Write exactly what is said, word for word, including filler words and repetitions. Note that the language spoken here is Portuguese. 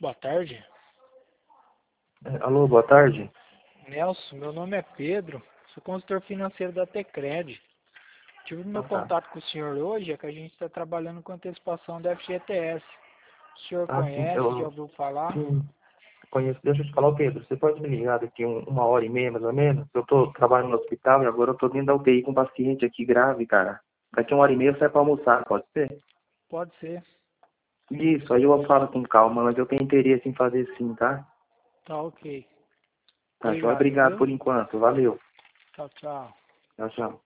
Boa tarde. É, alô, boa tarde. Nelson, meu nome é Pedro, sou consultor financeiro da Tecred. Tive meu Ah, tá. contato com o senhor hoje, é que a gente está trabalhando com antecipação da F G T S. O senhor Ah, sim, conhece, já eu ouviu falar? sim, conheço. Deixa eu te falar, ô, Pedro, você pode me ligar daqui um- uma hora e meia, mais ou menos? Eu tô trabalhando no hospital e agora eu tô dentro da U T I com um paciente aqui grave, cara. Daqui uma hora e meia eu saio pra almoçar, pode ser? Pode ser. Isso, aí eu falo com calma, mas eu tenho interesse em fazer sim, tá? Tá ok. Tá, joia. Obrigado, Obrigado viu? por enquanto. Valeu. Tchau, tchau. Tchau, tchau.